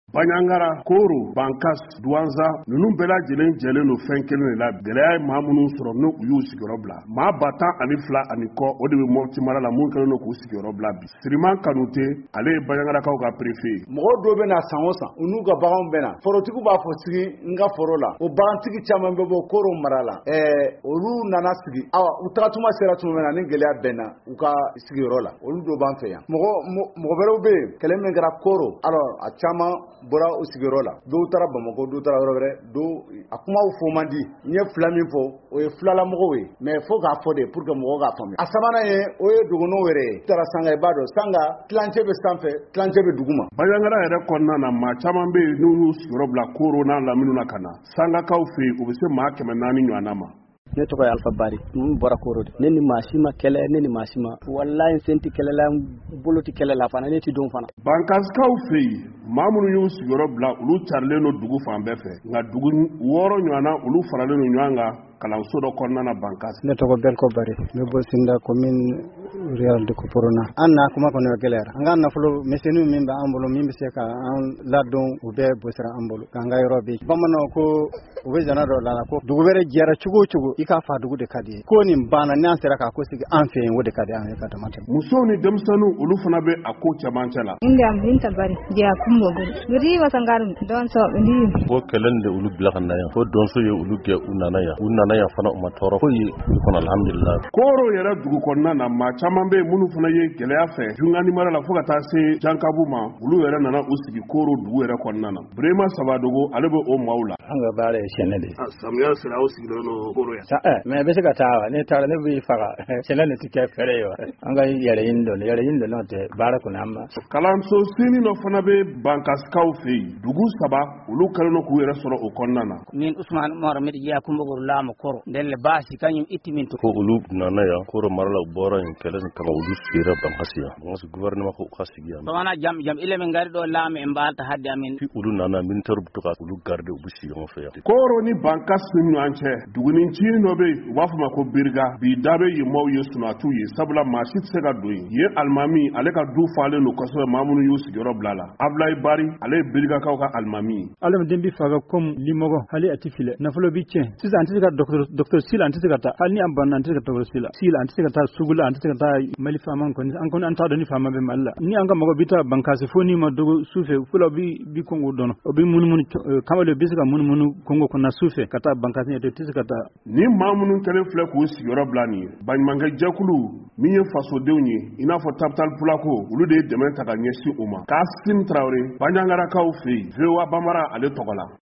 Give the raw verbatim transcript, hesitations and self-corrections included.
Banyangara, Koro, Bankas, Douanza, ninnu bɛɛ lajɛlen jɛlen no fɛn kelen de la gɛlɛya ye maa minnu sɔrɔ n'u u y'u sigiyɔrɔ bila maa ba tan ani fila ani kɔ o de bɛ Mopti mara la mun kɛlen no k'u sigiyɔrɔ bila bi Siriman Kanute ale ye Baɲangarakaw ka préfet mɔgɔ dɔw bɛ na san o san u n'u ka baganw bɛ na forotigiw b'a fɔ sigi n ka foro la o bagantigi caman bɛ bɔ Koro mara la ɛɛ olu nana sigi awa u tagatuma sera tuma min na ni gɛlɛya bɛnna u ka sigiyɔrɔ la olu dɔw b'an fɛ yan mɔgɔ mɔgɔ wɛrɛw bɛ yen kɛlɛ min kɛra Koro alors a caman bɔra o sigiyɔrɔ la dɔw taara Bamako dɔw taara yɔrɔ wɛrɛ dɔw a kumaw fɔ man di n ye fila min fɔ o ye filalamɔgɔw ye mais fo k'a fɔ de pour que mɔgɔw k'a faamuya a sabanan ye o ye dogonow yɛrɛ ye taara Sanga i b'a dɔn Sanga tilancɛ bɛ sanfɛ tilancɛ bɛ duguma Baɲangara yɛrɛ kɔnɔna na maa caman bɛ yen n'u y'u sigiyɔrɔ bila Koro n'a lamini na ka na Sangakaw fɛ yen u bɛ se maa kɛmɛ naani ɲɔgɔnna ma ne tɔgɔ ye Alpha Bari mun bɔra Koro de ne ni maa si ma kɛlɛ ne ni maa si ma wallahi n sen tɛ kɛlɛ la n bolo tɛ kɛlɛ la fana ne tɛ don fana Bankasikaw fɛ yen maa minnu y'u sigiyɔrɔ bila olu carilen don dugu fan bɛɛ fɛ nka dugu wɔɔrɔ ɲɔgɔnna olu faralen don ɲɔgɔn kan kalanso dɔ kɔnɔna na Bankas ne tɔgɔ Belko Bari ne bɔ Sinda commune rurale de Koporona an na kuma kɔnɔ gɛlɛyara an ka nafolo misɛnninw min bɛ an bolo min bɛ se ka an ladon u bɛɛ bɔsira an bolo k'an ka yɔrɔ bɛ bamananw ko u bɛ jana dɔ la ko dugu wɛrɛ jɛra cogo o cogo i k'a fa dugu de ka di ye ko nin banna n'an sera k'a ko sigi an fɛ yen o de ka di an ye ka dama tɛmɛ musow ni denmisɛnninw olu fana bɛ a ko cɛmancɛ la inda Binta Bari jiya kumbo guri wasangaru don so ndi ko kɛlɛn de olu bila ka na yan ko donso ye olu gɛ u nana yan u nana yan fana u ma tɔɔrɔ foyi kɔnɔ alhamdulillah Koro yɛrɛ dugu kɔnɔna na maa caman bɛ minnu fana ye gɛlɛya fɛ jungani mara la fo ka taa se Jankabu ma olu yɛrɛ nana u sigi Koro dugu yɛrɛ kɔnɔna na Burema Sabadogo ale bɛ o maaw la an ka baara ye sɛnɛ de samiya sera aw sigilen don Koro yan mais bɛ se ka taa ne taara ne b'i faga sɛnɛ ne tɛ kɛ fɛrɛ ye wa an ka yɛrɛ ɲini dɔn yɛrɛ ɲini dɔn tɛ baara kɔnɔ an ma kalanso sini dɔ fana bɛ Bankasikaw fɛ yen dugu saba olu kɛlen don k'u yɛrɛ sɔrɔ o kɔnɔna na min Usman Mohamed jiya kumbo la ma Koro delle basi kanyum itimin ko olu nana yan Koro mara la bɔra in kɛlɛ ni kama olu sira Bankasi yan Bankasi gouvernement ko ka sigi yan bana jam jam ile men ngari do lama en balta hadde amin olu nana militaire bu to ka olu garder u bisi yon fɛ yan Koro ni Bankas ni ɲɔgɔn cɛ duguni ci dɔ bɛ yen u b'a fɔ ma ko Biriga bi da bɛ yen maaw ye sunatu ye sabula maa si tɛ se ka don yen yen alimami ale ka du falen don kosɛbɛ maa minnu y'u sigiyɔrɔ bila la Ablaye Bari ale ye Birigakaw ka alimami ye adamaden bi faga comme limɔgɔ hali a tɛ filɛ nafolo bi tiɲɛ sisan an tɛ se ka docteur Sila an tɛ se ka taa hali ni an banna an tɛ se ka docteur Sila Sila an tɛ se ka taa sugu la an tɛ se ka taa Mali faama kɔni an kɔni an t'a dɔn ni faama bɛ Mali la ni an ka mɔgɔ bi taa Bankasi fo ni ma dogo sufɛ fɔlɔ bi bi Kongo dɔn o bi munumunu kamalen bi se ka munumunu Kongo kɔnɔ sufɛ ka taa Bankasi ɲɛ tɛ se ka taa ni maa minnu kɛlen filɛ k'u sigiyɔrɔ bila nin ye baɲumankɛ jɛkulu min ye fasodenw ye i n'a fɔ Tapital Pulako olu de ye dɛmɛ ta ka ɲɛsin u ma Kasim Traoré Baɲangarakaw fɛ yen V O A Bamara ale tɔgɔ la